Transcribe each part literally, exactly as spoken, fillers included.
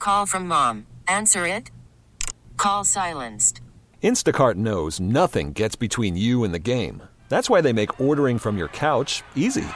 Call from mom. Answer it. Call silenced. Instacart knows nothing gets between you and the game. That's why they make ordering from your couch easy.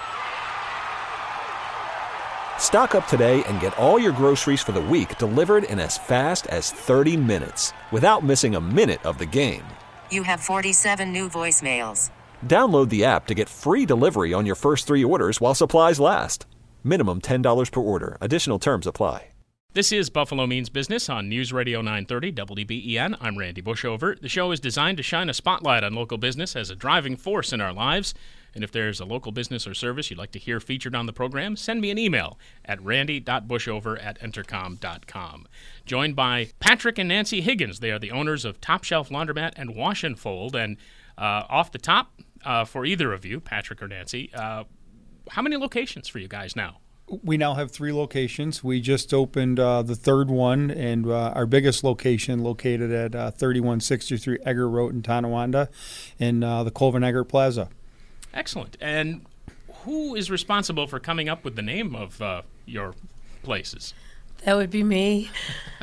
Stock up today and get all your groceries for the week delivered in as fast as thirty minutes without missing a minute of the game. You have forty-seven new voicemails. Download the app to get free delivery on your first three orders while supplies last. Minimum ten dollars per order. Additional terms apply. This is Buffalo Means Business on News Radio nine thirty W B E N. I'm Randy Bushover. The show is designed to shine a spotlight on local business as a driving force in our lives. And if there's a local business or service you'd like to hear featured on the program, send me an email at randy dot bushover at entercom dot com. Joined by Patrick and Nancy Higgins. They are the owners of Top Shelf Laundromat and Wash and Fold. And uh, off the top, uh, for either of you, Patrick or Nancy, uh, how many locations for you guys now? We now have three locations. We just opened uh, the third one, and uh, our biggest location located at uh, thirty-one sixty-three Egger Road in Tonawanda in uh, the Colvin Egger Plaza. Excellent. And who is responsible for coming up with the name of uh, your places? That would be me.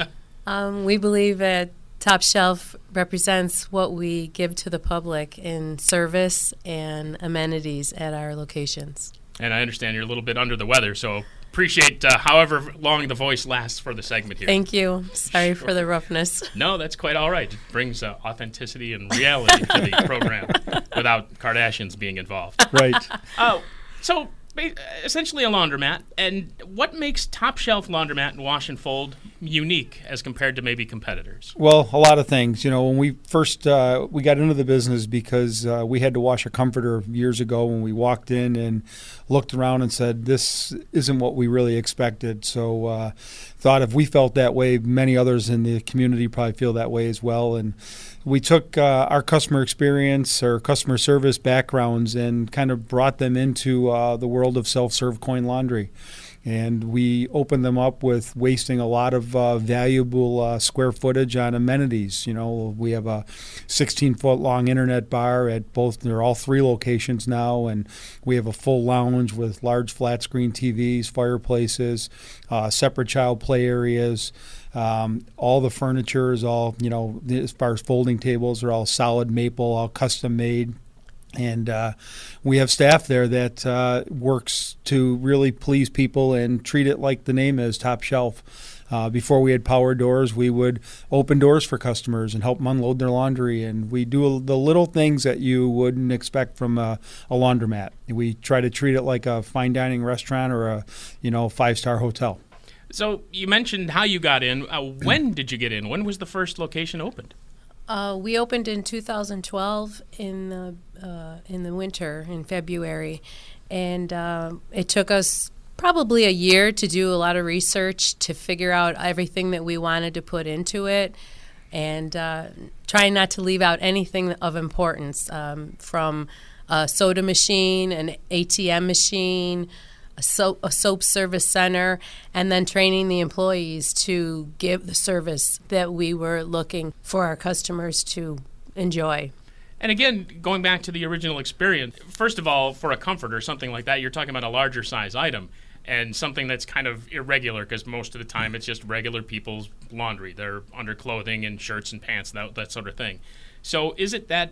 um, we believe that Top Shelf represents what we give to the public in service and amenities at our locations. And I understand you're a little bit under the weather, so appreciate uh, however long the voice lasts for the segment here. Thank you. Sorry sure. for the roughness. No, that's quite all right. It brings uh, authenticity and reality to the program without Kardashians being involved. Right. Oh, so essentially a laundromat. And what makes Top Shelf Laundromat and Wash and Fold unique as compared to maybe competitors? Well, a lot of things. You know, when we first uh, we got into the business because uh, we had to wash a comforter years ago when we walked in and looked around and said, this isn't what we really expected. So uh, thought if we felt that way, many others in the community probably feel that way as well. And we took uh, our customer experience, our customer service backgrounds, and kind of brought them into uh, the world of self-serve coin laundry. And we opened them up with wasting a lot of uh, valuable uh, square footage on amenities. You know, we have a sixteen-foot long internet bar at both, they're all three locations now, and we have a full lounge with large flat-screen T Vs, fireplaces, uh, separate child play areas. Um, all the furniture is all, you know, as far as folding tables are all solid maple, all custom made. And uh, we have staff there that uh, works to really please people and treat it like the name is, Top Shelf. Uh, before we had power doors, we would open doors for customers and help them unload their laundry. And we do the little things that you wouldn't expect from a, a laundromat. We try to treat it like a fine dining restaurant or a, you know, five-star hotel. So you mentioned how you got in. Uh, when did you get in? When was the first location opened? Uh, we opened in two thousand twelve in the uh, in the winter, in February, and uh, it took us probably a year to do a lot of research to figure out everything that we wanted to put into it, and uh, trying not to leave out anything of importance, um, from a soda machine, an A T M machine, a soap, a soap service center, and then training the employees to give the service that we were looking for our customers to enjoy. And again, going back to the original experience, first of all, for a comfort or something like that, you're talking about a larger size item and something that's kind of irregular because most of the time it's just regular people's laundry. They're underclothing and shirts and pants, that, that sort of thing. So is it that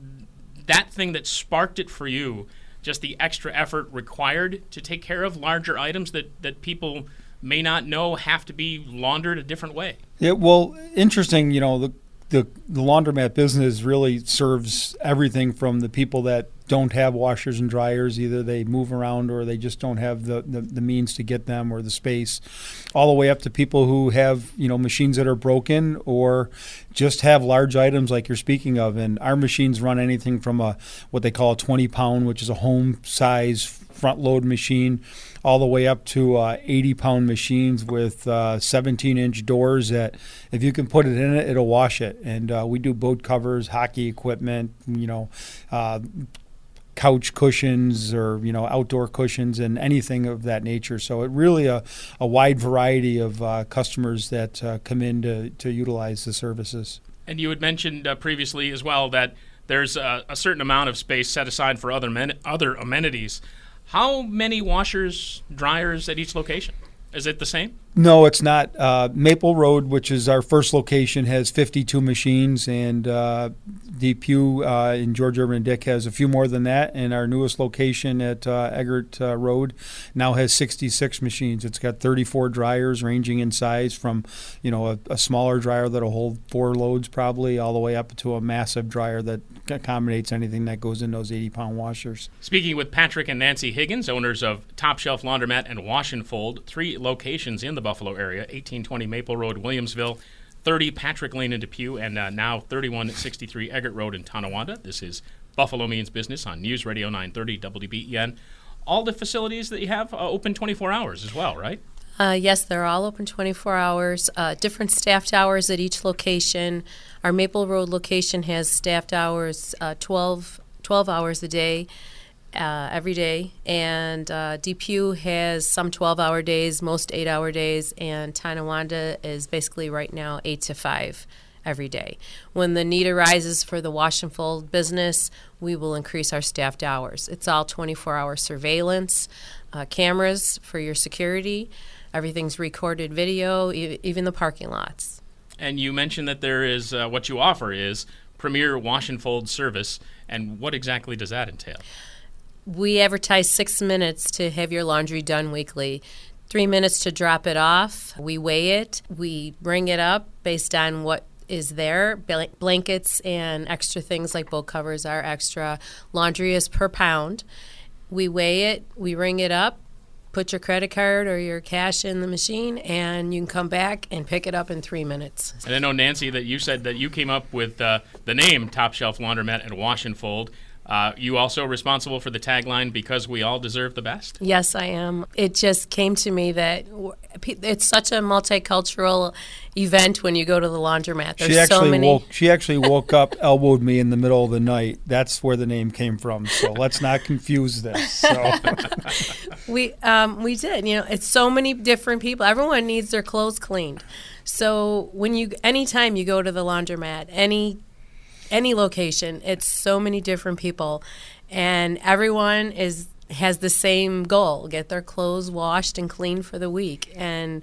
that thing that sparked it for you, just the extra effort required to take care of larger items that, that people may not know have to be laundered a different way? Yeah, well, interesting, you know, the, the, the laundromat business really serves everything from the people that don't have washers and dryers. Either they move around or they just don't have the, the, the means to get them or the space, all the way up to people who have, you know, machines that are broken or just have large items like you're speaking of. And our machines run anything from a what they call a twenty pound, which is a home size front load machine, all the way up to uh, eighty pound machines with uh, seventeen inch doors that if you can put it in it, it'll wash it. And uh, we do boat covers, hockey equipment, you know, uh, couch cushions or, you know, outdoor cushions and anything of that nature. So it really a, a wide variety of uh, customers that uh, come in to, to utilize the services. And you had mentioned uh, previously as well that there's a, a certain amount of space set aside for other men- other amenities. How many washers, dryers at each location? Is it the same? No, it's not. Uh, Maple Road, which is our first location, has fifty-two machines, and uh, Depew uh, in George Urban and Dick has a few more than that. And our newest location at uh, Eggert uh, Road now has sixty-six machines. It's got thirty-four dryers ranging in size from, you know, a, a smaller dryer that'll hold four loads probably, all the way up to a massive dryer that accommodates anything that goes in those eighty-pound washers. Speaking with Patrick and Nancy Higgins, owners of Top Shelf Laundromat and Wash and Fold, three locations in the Buffalo area, eighteen twenty Maple Road, Williamsville, thirty Patrick Lane in Depew, and uh, now thirty-one sixty-three Eggert Road in Tonawanda. This is Buffalo Means Business on News Radio nine thirty W D B E N. All the facilities that you have uh, open twenty-four hours as well, right? Uh, yes, they're all open twenty-four hours, uh, different staffed hours at each location. Our Maple Road location has staffed hours uh, twelve, twelve hours a day, uh, every day. And uh, Depew has some twelve-hour days, most eight-hour days, and Tonawanda is basically right now eight to five every day. When the need arises for the wash and fold business, we will increase our staffed hours. It's all twenty-four hour surveillance, uh, cameras for your security. Everything's recorded video, e- even the parking lots. And you mentioned that there is, uh, what you offer is Premier Wash and Fold service, and what exactly does that entail? We advertise six minutes to have your laundry done weekly. Three minutes to drop it off. We weigh it. We bring it up based on what is there. Bl- blankets and extra things like boat covers are extra. Laundry is per pound. We weigh it. We ring it up. Put your credit card or your cash in the machine, and you can come back and pick it up in three minutes. And I know, Nancy, that you said that you came up with uh, the name Top Shelf Laundromat and Wash and Fold. Uh, you also responsible for the tagline, because we all deserve the best? Yes, I am. It just came to me that it's such a multicultural event when you go to the laundromat. There's she actually so many. woke. She actually woke up, elbowed me in the middle of the night. That's where the name came from. So let's not confuse this. So. we um, we did. You know, it's so many different people. Everyone needs their clothes cleaned. So when you, anytime you go to the laundromat, any. Any location, it's so many different people, and everyone is has the same goal: get their clothes washed and cleaned for the week. And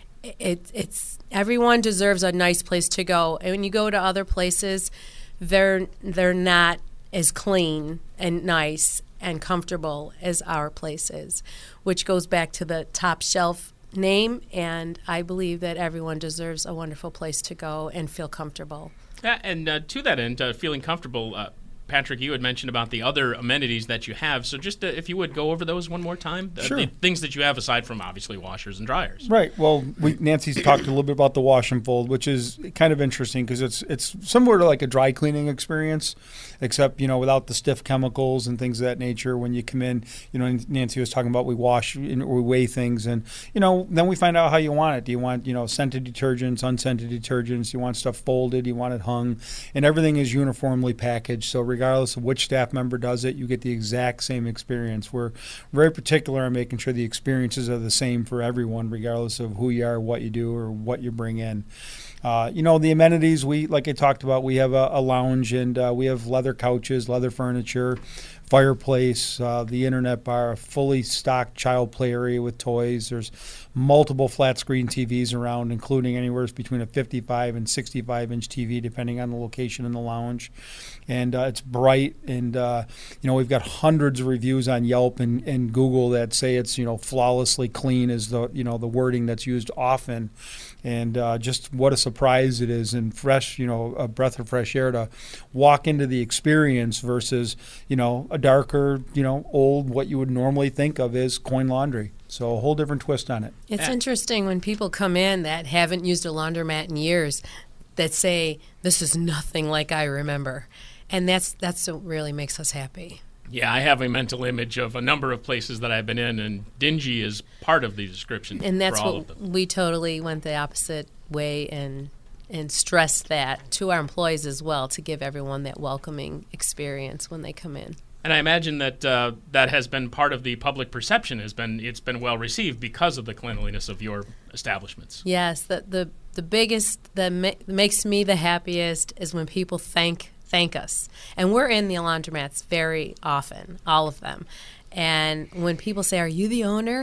it, it's everyone deserves a nice place to go. And when you go to other places, they're they're not as clean and nice and comfortable as our place is, which goes back to the Top Shelf name. And I believe that everyone deserves a wonderful place to go and feel comfortable. Yeah, and uh, to that end, uh, feeling comfortable, uh, Patrick, you had mentioned about the other amenities that you have. So just uh, if you would go over those one more time, uh, sure. The things that you have aside from obviously washers and dryers. Right. Well, we, Nancy's talked a little bit about the wash and fold, which is kind of interesting because it's it's similar to like a dry cleaning experience, except, you know, without the stiff chemicals and things of that nature. When you come in, you know, Nancy was talking about we wash and we weigh things, and, you know, then we find out how you want it. Do you want, you know, scented detergents, unscented detergents? You want stuff folded? You want it hung? And everything is uniformly packaged. So regardless of which staff member does it, you get the exact same experience. We're very particular on making sure the experiences are the same for everyone, regardless of who you are, what you do, or what you bring in. Uh, you know, the amenities, we like I talked about, we have a, a lounge, and uh, we have leather couches, leather furniture, fireplace, uh, the internet bar, a fully stocked child play area with toys. There's multiple flat screen T Vs around, including anywhere between a fifty-five and sixty-five inch T V, depending on the location in the lounge. And uh, it's bright, and uh, you know, we've got hundreds of reviews on Yelp and, and Google that say it's, you know, flawlessly clean is the, you know, the wording that's used often. And uh, just what a surprise it is, and fresh, you know, a breath of fresh air to walk into the experience versus, you know, a darker, you know, old, what you would normally think of as coin laundry. So a whole different twist on it. It's interesting when people come in that haven't used a laundromat in years that say, this is nothing like I remember. And that's that's what really makes us happy. Yeah, I have a mental image of a number of places that I've been in, and dingy is part of the description. And that's for all what of them. we totally went the opposite way and and stressed that to our employees as well, to give everyone that welcoming experience when they come in. And I imagine that uh, that has been part of the public perception. Has been it's been well received because of the cleanliness of your establishments. Yes, the the, the biggest that ma- makes me the happiest is when people thank thank us. And we're in the laundromats very often, all of them. And when people say, "Are you the owner?"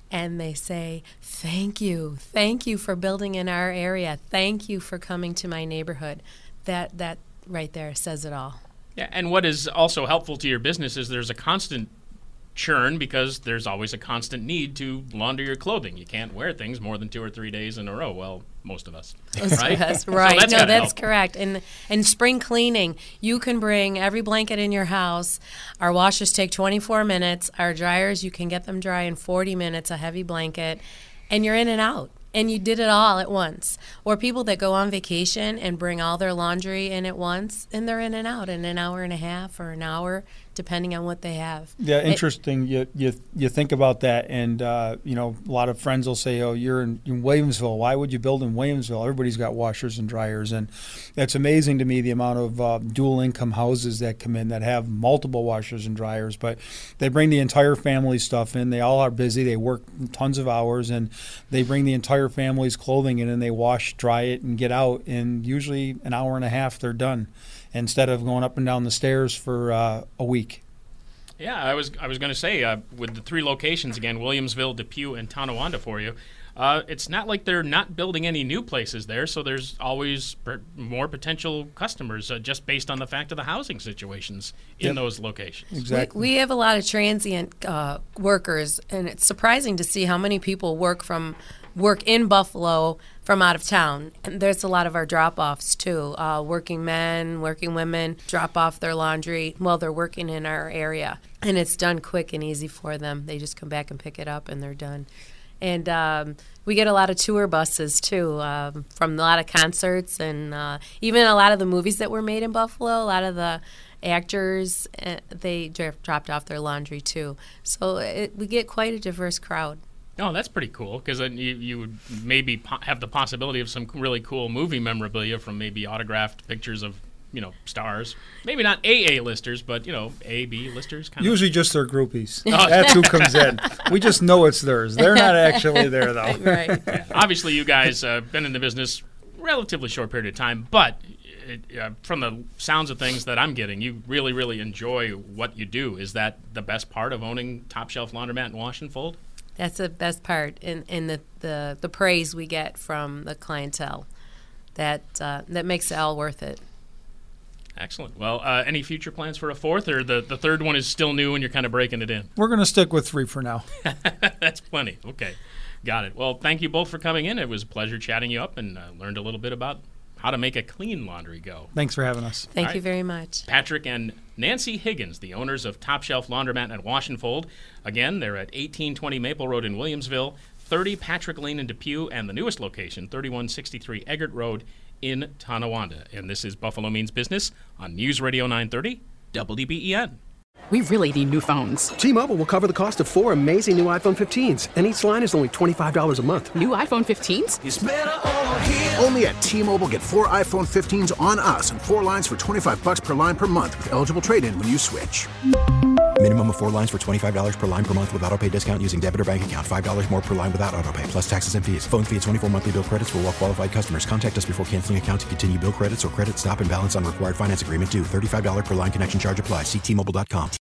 and they say, thank you, thank you for building in our area, thank you for coming to my neighborhood. That that right there says it all. Yeah, and what is also helpful to your business is there's a constant churn because there's always a constant need to launder your clothing. You can't wear things more than two or three days in a row. Well, most of us, right? That's right. So that's no, that's help. correct. And and spring cleaning, you can bring every blanket in your house. Our washers take twenty-four minutes. Our dryers, you can get them dry in forty minutes, a heavy blanket, and you're in and out. And you did it all at once. Or people that go on vacation and bring all their laundry in at once, and they're in and out in an hour and a half or an hour, depending on what they have. Yeah, interesting. It, you you you think about that, and uh, you know, a lot of friends will say, "Oh, you're in, in Williamsville. Why would you build in Williamsville? Everybody's got washers and dryers." And it's amazing to me the amount of uh, dual income houses that come in that have multiple washers and dryers. But they bring the entire family stuff in. They all are busy. They work tons of hours, and they bring the entire family's clothing in, and they wash, dry it, and get out. And usually, an hour and a half, they're done, instead of going up and down the stairs for uh, a week. Yeah, I was I was going to say, uh, with the three locations again, Williamsville, Depew, and Tonawanda for you, uh, it's not like they're not building any new places there, so there's always per- more potential customers uh, just based on the fact of the housing situations in Yep. those locations. Exactly. We, we have a lot of transient uh, workers, and it's surprising to see how many people work from work in Buffalo from out of town. And there's a lot of our drop-offs, too. Uh, working men, working women drop off their laundry while they're working in our area. And it's done quick and easy for them. They just come back and pick it up, and they're done. And um, we get a lot of tour buses, too, um, from a lot of concerts and uh, even a lot of the movies that were made in Buffalo. A lot of the actors, uh, they dro- dropped off their laundry, too. So it, we get quite a diverse crowd. Oh, that's pretty cool, because then you, you would maybe po- have the possibility of some really cool movie memorabilia from maybe autographed pictures of, you know, stars. Maybe not A A-listers, but, you know, A, B-listers. Kind Usually just their groupies. That's who comes in. We just know it's theirs. They're not actually there, though. Right. Yeah. Obviously, you guys have uh, been in the business relatively short period of time, but it, uh, from the sounds of things that I'm getting, you really, really enjoy what you do. Is that the best part of owning Top Shelf Laundromat in Wash and Fold? That's the best part, in, in the, the, the praise we get from the clientele. That uh, that makes it all worth it. Excellent. Well, uh, any future plans for a fourth, or the, the third one is still new and you're kind of breaking it in? We're going to stick with three for now. That's plenty. Okay. Got it. Well, thank you both for coming in. It was a pleasure chatting you up, and uh, learned a little bit about how to make a clean laundry go. Thanks for having us. Thank All you right. very much. Patrick and Nancy Higgins, the owners of Top Shelf Laundromat at Wash and Fold. Again, they're at eighteen twenty Maple Road in Williamsville, thirty Patrick Lane in Depew, and the newest location, thirty-one sixty-three Eggert Road in Tonawanda. And this is Buffalo Means Business on News Radio nine thirty, W D B E N. We really need new phones. T-Mobile will cover the cost of four amazing new iPhone fifteens, and each line is only twenty-five dollars a month. New iPhone fifteens? It's better over here. Only at T-Mobile, get four iPhone fifteens on us and four lines for twenty-five bucks per line per month with eligible trade-in when you switch. Minimum of four lines for twenty-five dollars per line per month with autopay discount using debit or bank account. five dollars more per line without autopay, plus taxes and fees. Phone fee at twenty-four monthly bill credits for well-qualified customers. Contact us before canceling account to continue bill credits or credit stop and balance on required finance agreement due. thirty-five dollars per line connection charge applies. See T Mobile dot com.